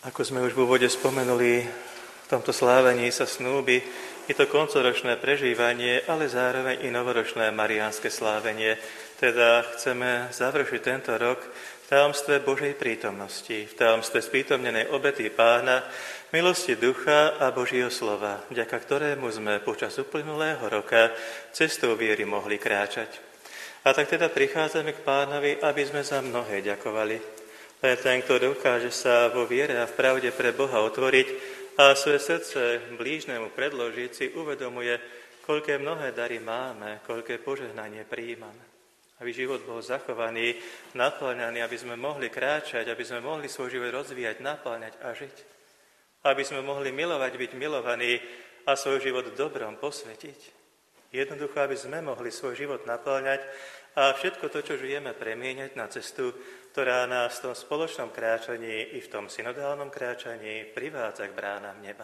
Ako sme už v úvode spomenuli, v tomto slávení sa snúbi, je to koncoročné prežívanie, ale zároveň i novoročné mariánske slávenie. Teda chceme završiť tento rok v tajomstve Božej prítomnosti, v tajomstve sprítomnenej obety Pána, milosti Ducha a Božieho slova, vďaka ktorému sme počas uplynulého roka cestou viery mohli kráčať. A tak teda prichádzame k Pánovi, aby sme za mnohé ďakovali. Len ten, kto dokáže sa vo viere a v pravde pre Boha otvoriť a svoje srdce blížnemu predložiť, si uvedomuje, koľké mnohé dary máme, koľké požehnanie prijímame. Aby život bol zachovaný, naplňaný, aby sme mohli kráčať, aby sme mohli svoj život rozvíjať, naplňať a žiť. Aby sme mohli milovať, byť milovaní a svoj život dobrom posvetiť. Jednoducho, aby sme mohli svoj život naplňať a všetko to, čo žijeme, premieňať na cestu, ktorá nás v tom spoločnom kráčaní i v tom synodálnom kráčaní privádza k bránam neba.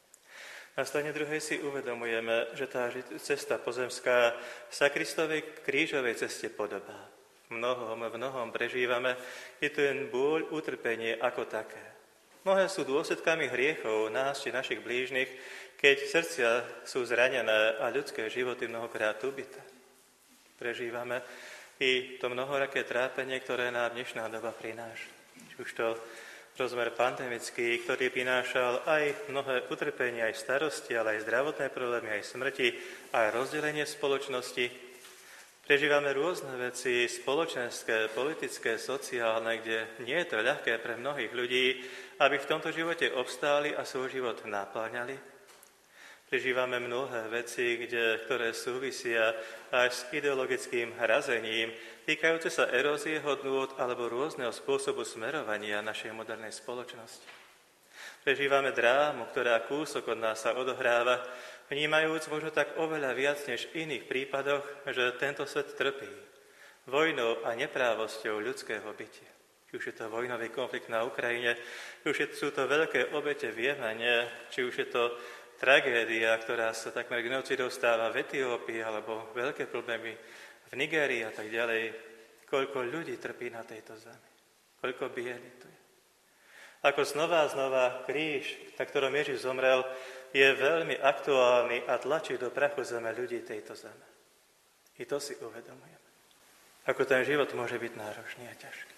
Na strane druhej si uvedomujeme, že tá cesta pozemská sa Kristovej krížovej ceste podobá. V mnohom prežívame i ten bôľ, utrpenie ako také. Mnohé sú dôsledkami hriechov nás či našich blížnych, keď srdcia sú zranené a ľudské životy mnohokrát ubité. Prežívame i to mnohoraké trápenie, ktoré nám dnešná doba prináša. Už to rozmer pandemický, ktorý prinášal aj mnohé utrpenia, aj starosti, ale aj zdravotné problémy, aj smrti, aj rozdelenie spoločnosti. Prežívame rôzne veci spoločenské, politické, sociálne, kde nie je to ľahké pre mnohých ľudí, aby v tomto živote obstáli a svoj život napĺňali. Prežívame mnohé veci, ktoré súvisia aj s ideologickým hrazením, týkajúce sa erózie hodnôt alebo rôzneho spôsobu smerovania našej modernej spoločnosti. Prežívame drámu, ktorá kúsok od nás sa odohráva, vnímajúc možno tak oveľa viac než v iných prípadoch, že tento svet trpí vojnou a neprávosťou ľudského bytia. Či už je to vojnový konflikt na Ukrajine, či už sú to veľké obete v Jemene, či už je to tragédia, ktorá sa takmer genocidou stáva v Etiópii, alebo veľké problémy v Nigérii a tak ďalej. Koľko ľudí trpí na tejto zemi. Koľko biedy tu je. Ako znova kríž, na ktorom Ježiš zomrel, je veľmi aktuálny a tlačí do prachu zeme ľudí tejto zeme. I to si uvedomujeme. Ako ten život môže byť náročný a ťažký.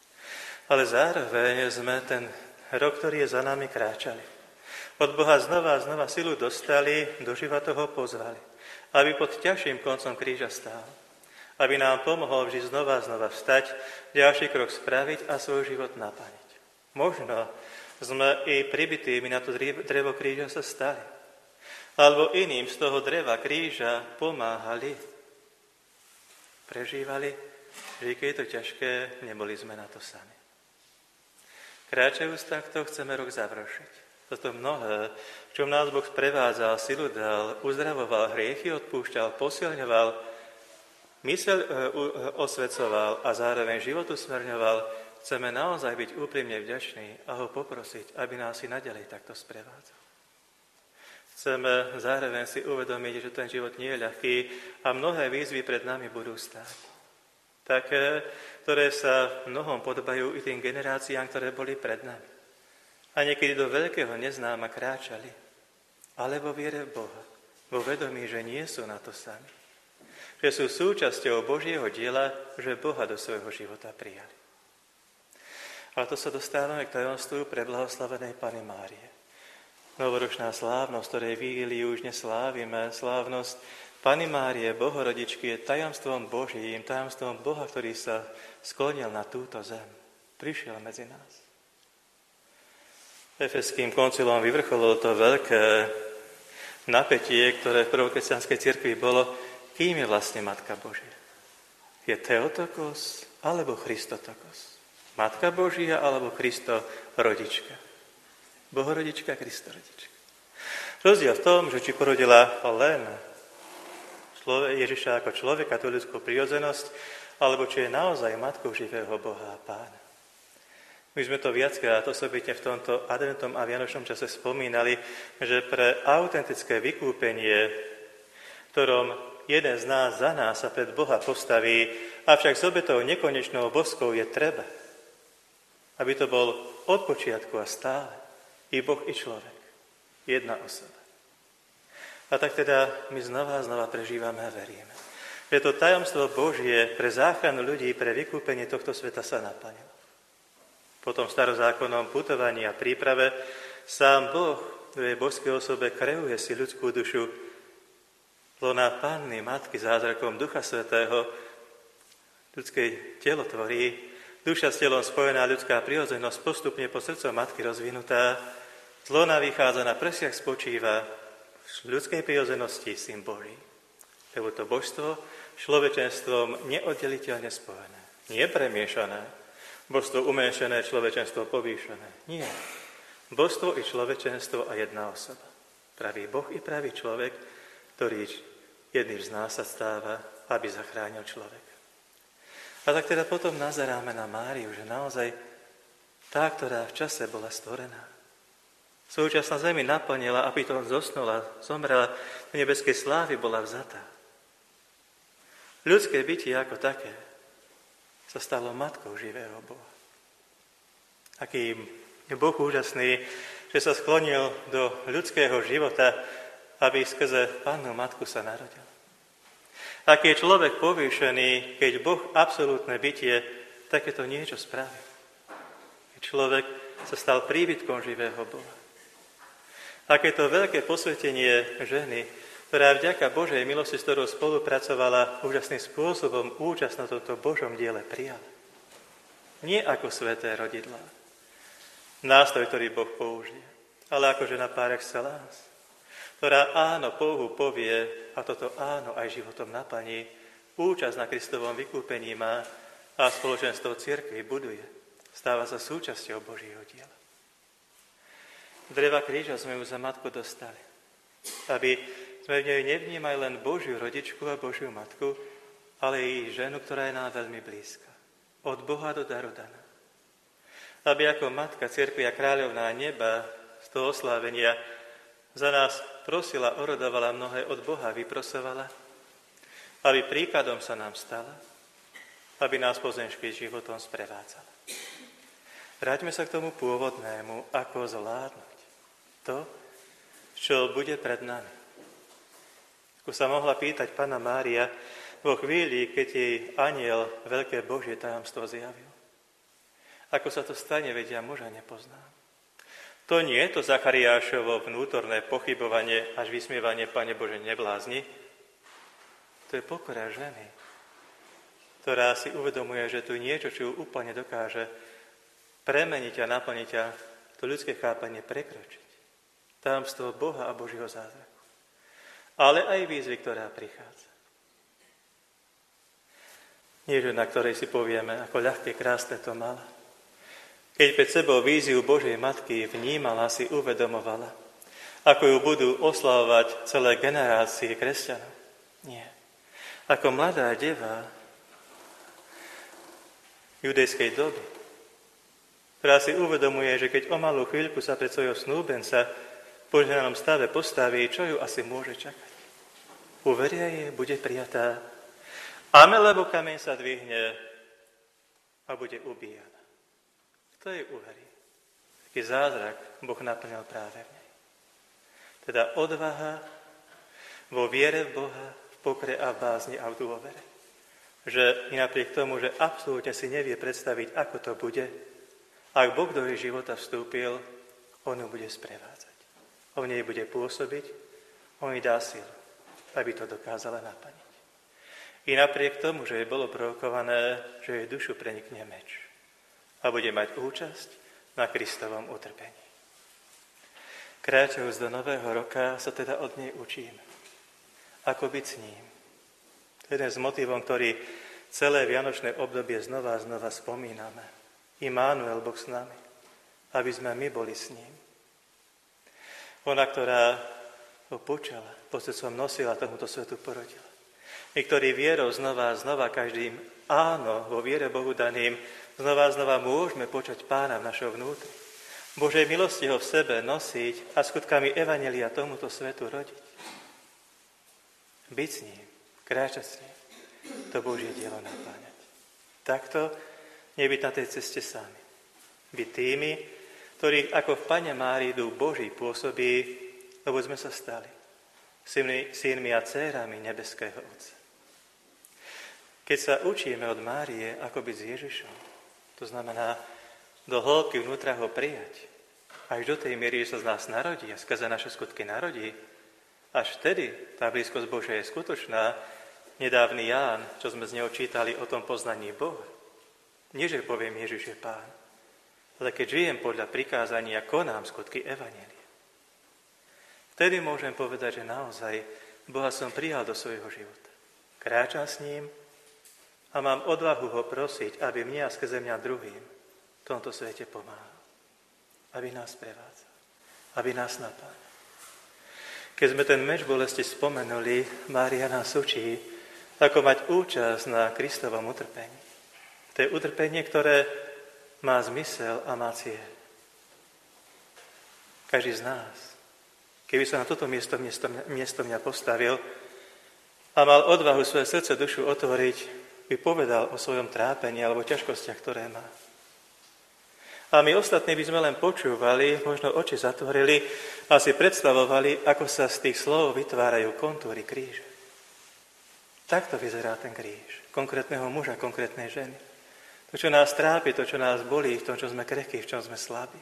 Ale zároveň sme ten rok, ktorý je za nami, kráčali. Od Boha znova silu dostali, do života ho pozvali, aby pod ťažším koncom kríža stál, aby nám pomohol vždy znova vstať, ďalší krok spraviť a svoj život naplniť. Možno sme i pribitými na to drevo kríža sa stali, alebo iným z toho dreva kríža pomáhali, prežívali, že keď je to ťažké, neboli sme na to sami. Kráčajúc takto, chceme rok završiť. Toto mnohé, v čom nás Boh sprevádzal, silu dal, uzdravoval, hriechy odpúšťal, posilňoval, myseľ osvecoval a zároveň život usmerňoval, chceme naozaj byť úprimne vďační a ho poprosiť, aby nás i naďalej takto sprevádzal. Chceme zároveň si uvedomiť, že ten život nie je ľahký a mnohé výzvy pred nami budú stáť. Také, ktoré sa mnohom podobajú i tým generáciám, ktoré boli pred nami. A niekedy do veľkého neznáma kráčali, ale vo viere v Boha, vo vedomí, že nie sú na to sami. Že sú súčasťou Božieho diela, že Boha do svojho života prijali. Ale to sa dostávame k tajomstvu preblahoslavenej Panny Márie. Novoročná slávnosť, ktorej vigíliu už neslávime, slávnosť Panny Márie, Bohorodičky, je tajomstvom Božím, tajomstvom Boha, ktorý sa sklonil na túto zem. Prišiel medzi nás. Efeským koncilom vyvrcholilo to veľké napätie, ktoré v prvokresťanskej cirkvi bolo, kým je vlastne Matka Božia. Je Theotokos alebo Christotokos? Matka Božia alebo Kristo rodička? Bohorodička, Kristo rodička. Rozdiel v tom, že či porodila len Ježiša ako človeka, tú ľudskú prirodzenosť, alebo či je naozaj matkou živého Boha a Pána. My sme to viackrát osobitne v tomto adventnom a vianočnom čase spomínali, že pre autentické vykúpenie, ktorom jeden z nás za nás sa pred Boha postaví, avšak s obetou nekonečnou boskou je treba, aby to bol od počiatku a stále. I Boh, i človek. Jedna osoba. A tak teda my znova a znova prežívame a veríme, že to tajomstvo Božie pre záchranu ľudí, pre vykúpenie tohto sveta sa naplnilo. Po tom starozákonnom putovaní a príprave sám Boh v jej božskej osobe kreuje si ľudskú dušu. Lona Panny, Matky, zázrakom Ducha Svätého, ľudské telo tvorí, duša s telom spojená, ľudská prirodzenosť postupne po srdcu Matky rozvinutá, z lona vychádza, na prsiach spočíva v ľudskej prirodzenosti Syn Boží. Lebo to božstvo človečenstvom neoddeliteľne spojené, nie premiešané, božstvo umenšené, človečenstvo povýšené. Nie. Božstvo i človečenstvo a jedna osoba. Pravý Boh i pravý človek, ktorý jedným z nás sa stáva, aby zachránil človeka. A tak teda potom nazeráme na Máriu, že naozaj tá, ktorá v čase bola stvorená, súčasná zemi naplnila, aby to zosnula, zomrela, do nebeskej slávy bola vzatá. Ľudské bytie ako také sa stalo matkou živého Boha. Aký je Boh úžasný, že sa sklonil do ľudského života, aby skrze Pannu Matku sa narodil. Aký je človek povýšený, keď Boh, absolútne bytie, takéto niečo spraví. Keď človek sa stal príbytkom živého Boha. Akéto veľké posvetenie ženy, ktorá vďaka Božej milosti, s ktorou spolupracovala, úžasným spôsobom účasť na tomto Božom diele prijala. Nie ako sväté rodidlá, nástroj, ktorý Boh použije, ale ako žena par excellence, ktorá áno Bohu povie a toto áno aj životom naplní, účasť na Kristovom vykúpení má a spoločenstvo cirkvi buduje. Stáva sa súčasťou Božieho diela. Dreva kríža sme ju za matku dostali, aby sme v nej nevnímali len Božiu rodičku a Božiu matku, ale i ženu, ktorá je nám veľmi blízka. Od Boha do daru daná. Aby ako matka, cirkvi a kráľovná neba z toho oslávenia za nás prosila, orodovala mnohé, od Boha vyprosovala, aby príkladom sa nám stala, aby nás pozemským životom sprevádzala. Vráťme sa k tomu pôvodnému, ako zvládnuť to, čo bude pred nami. Ako sa mohla pýtať Panna Mária vo chvíli, keď jej anjel veľké Božie tajomstvo zjavil. Ako sa to stane, veď ja muža nepoznám. To nie je to Zachariášovo vnútorné pochybovanie až vysmievanie, Pane Bože, neblázni. To je pokora ženy, ktorá si uvedomuje, že tu niečo, čo ju úplne dokáže premeniť a naplniť a to ľudské chápanie prekročiť. Tajomstvo Boha a Božieho zázraku. Ale aj výzvy, ktorá prichádza. Nie žena, ktorej si povieme, ako ľahké, krásne to mala. Keď pred sebou víziu Božej Matky vnímala, si uvedomovala, ako ju budú oslavovať celé generácie kresťanov. Nie. Ako mladá deva judejskej doby, ktorá si uvedomuje, že keď o malú chvíľku sa pred svojho snúbenca v požehnanom stave postaví, čo ju asi môže čakať. Uveria jej, bude prijatá. Amen, lebo kameň sa dvihne a bude ubíjana. Kto jej uverí? Taký zázrak Boh naplnil práve v nej. Teda odvaha vo viere v Boha, v pokore a v bázni a v dôvere. Že i napriek tomu, že absolútne si nevie predstaviť, ako to bude, ak Boh do jej života vstúpil, on ju bude sprevádzať. On nej bude pôsobiť, on jej dá silu, aby to dokázala naplniť. I napriek tomu, že jej bolo prorokované, že jej dušu prenikne meč a bude mať účasť na Kristovom utrpení. Kráčajúc do nového roka sa teda od nej učíme. Ako byť s ním. To je jeden z motívom, ktorý celé vianočné obdobie znova a znova spomíname. Immanuel, Boh s nami. Aby sme my boli s ním. Ona, ktorá ho počala, pod srdcom nosila, tomuto svetu porodila. My, ktorí vierou znova a znova, každým áno, vo viere Bohu daným, znova a znova môžeme počať Pána v našom vnútri. Božej milosti ho v sebe nosiť a skutkami evanjelia tomuto svetu rodiť. Byť s ním, kráčať s ním, to Božie dielo napáňať. Takto nebyť na tej ceste sami. Byť tými, ktorých ako v Panne Márii Duch Boží pôsobí, lebo sme sa stali synmi a dcérami nebeského Otca. Keď sa učíme od Márie, ako byť s Ježišom, to znamená do hĺbky vnútra ho prijať, až do tej miery, že sa z nás narodí a skrze naše skutky narodí, až vtedy tá blízkosť Božia je skutočná. Nedávny Ján, čo sme z neho čítali o tom poznaní Boha, nie že poviem Ježiš je Pán, ale keď žijem podľa prikázania, konám skutky evanjelia. Vtedy môžem povedať, že naozaj Boha som prijal do svojho života. Kráčam s ním a mám odvahu ho prosiť, aby mne a skrze mňa druhým v tomto svete pomáhal. Aby nás prevádzal, aby nás napájal. Keď sme ten meč bolesti spomenuli, Mária nás učí, ako mať účasť na Kristovom utrpení. To je utrpenie, ktoré má zmysel a má cieľ. Každý z nás, keby sa na toto miesto mňa postavil a mal odvahu svoje srdce, dušu otvoriť, by povedal o svojom trápení alebo ťažkostiach, ktoré má. A my ostatní by sme len počúvali, možno oči zatvorili a si predstavovali, ako sa z tých slov vytvárajú kontúry kríža. Takto vyzerá ten kríž konkrétneho muža, konkrétnej ženy. To, čo nás trápi, to, čo nás bolí, v tom, čo sme krehkí, v čom sme slabí.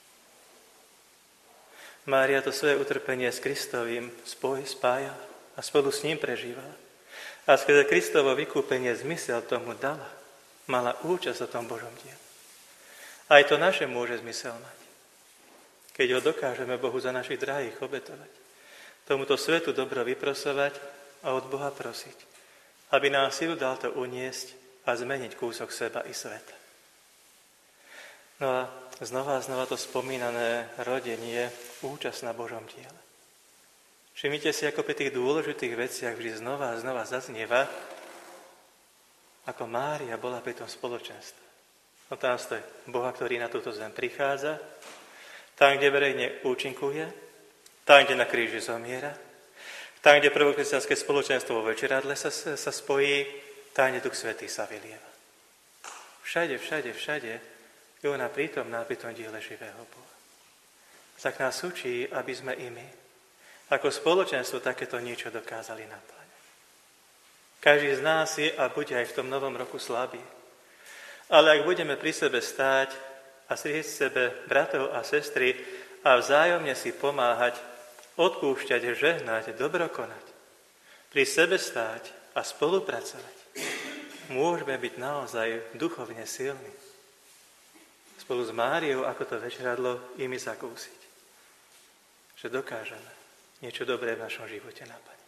Mária to svoje utrpenie s Kristovým spája a spolu s ním prežíva. A skrze Kristovo vykúpenie zmysel tomu dala. Mala účasť o tom Božom diele. Aj to naše môže zmysel mať. Keď ho dokážeme Bohu za našich drahých obetovať. Tomuto svetu dobro vyprosovať a od Boha prosiť. Aby nám silu dal to uniesť a zmeniť kúsok seba i sveta. No a znova to spomínané rodenie, účasť na Božom diele. Všimnite si, ako pri tých dôležitých veciach vždy znova zaznieva, ako Mária bola pri tom spoločenstve. No tam stojí Boha, ktorý na túto zem prichádza, tam, kde verejne účinkuje, tam, kde na kríži zomiera, tam, kde prvokresťanské spoločenstvo vo večeradle sa spojí, tam, kde Duch Svätý sa vylieva. Všade je ona prítomná pri tom diele živého Boha. Tak nás učí, aby sme i my, ako spoločenstvo, takéto niečo dokázali naplňať. Každý z nás je a bude aj v tom novom roku slabý. Ale ak budeme pri sebe stáť a strieť sebe bratov a sestry a vzájomne si pomáhať, odpúšťať, žehnať, dobro konať, pri sebe stáť a spolupracovať, môžeme byť naozaj duchovne silní. Spolu s Máriou, ako to večeradlo, i my zakúsiť. Že dokážeme niečo dobré v našom živote naplniť.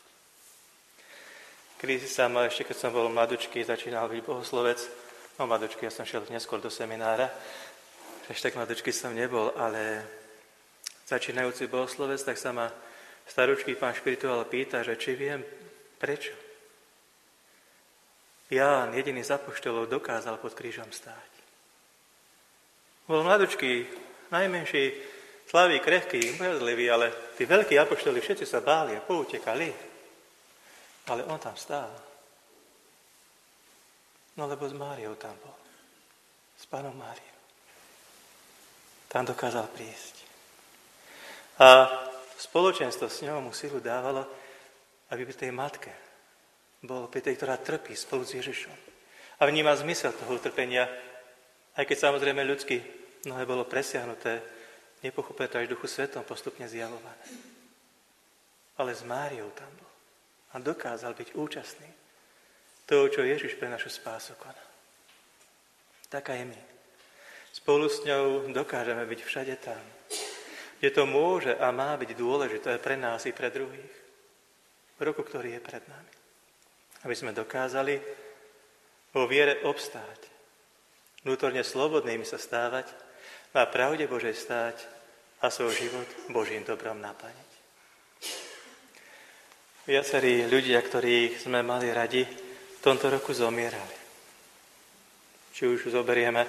Kedy sa ma ešte, keď som bol mladučký, začínal byť bohoslovec. No mladučký, ja som šiel neskôr do seminára. Ešte tak mladučký som nebol, ale začínajúci bohoslovec, tak sa ma staručký pán špirituál pýta, že či viem prečo. Ján, jediný z apoštolov, dokázal pod krížom stáť. Bol mladučký, najmenší, slabý, krehký, bojazlivý, ale tí veľkí apoštoli všetci sa báli a poutekali. Ale on tam stál. No lebo s Máriou tam bol. S Pánom Máriou. Tam dokázal prísť. A spoločenstvo s ňou mu silu dávalo, aby pri tej matke bol, pri tej, ktorá trpí spolu s Ježišom. A vníma zmysel toho utrpenia, aj keď samozrejme ľudsky mnohé bolo presiahnuté, nepochopené to až v Duchu Svetom postupne zjavované. Ale s Máriou tam bol. A dokázal byť účastný toho, čo Ježiš pre našu spásu koná. Tak aj my. Spolu s ňou dokážeme byť všade tam, kde to môže a má byť dôležité pre nás i pre druhých. V roku, ktorý je pred nami. Aby sme dokázali vo viere obstáť, vnútorne slobodnými sa stávať, na pravde Božej stáť a svoj život Božím dobrom naplniť. Viacerí ľudia, ktorých sme mali radi, v tomto roku zomierali. Či už zoberieme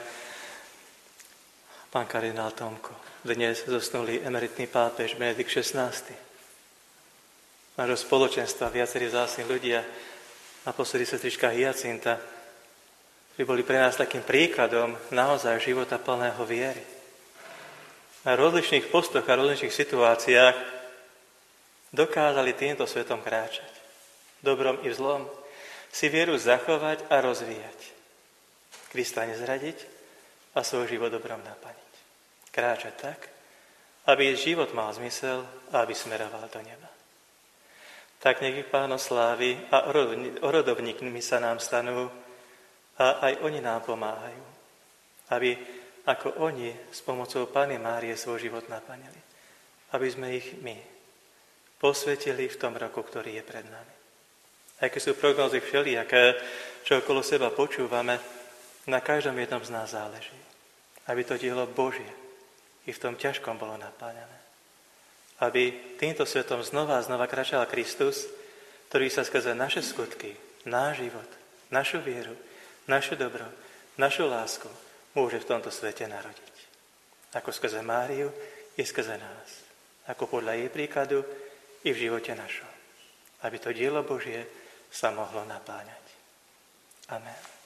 pán kardinál Tomko. Dnes zosnulý emeritný pápež Benedikt XVI. Nášho spoločenstva viacerí vzácni ľudia, naposledy sestrička Hyacinta, ktorí boli pre nás takým príkladom naozaj života plného viery. na rozličných postoch a rozličných situáciách dokázali týmto svetom kráčať. Dobrom i v zlom. Si vieru zachovať a rozvíjať. Krista nezradiť a svoj život dobrom naplniť. Kráčať tak, aby život mal zmysel a aby smeroval do neba. Tak nech ich Pán oslávy a orodovníkmi sa nám stanú a aj oni nám pomáhajú. Aby ako oni s pomocou Panny Márie svoj život naplnili. Aby sme ich my posvetili v tom roku, ktorý je pred nami. Aj keď sú prognózy všelijaké, čo okolo seba počúvame, na každom jednom z nás záleží. Aby to dielo Božie i v tom ťažkom bolo napáľané. Aby týmto svetom znova a znova kráčal Kristus, ktorý sa skrze naše skutky, náš život, našu vieru, naše dobro, našu lásku môže v tomto svete narodiť. Ako skrze Máriu i skrze nás. Ako podľa jej príkladu i v živote našom. Aby to dielo Božie sa mohlo napáňať. Amen.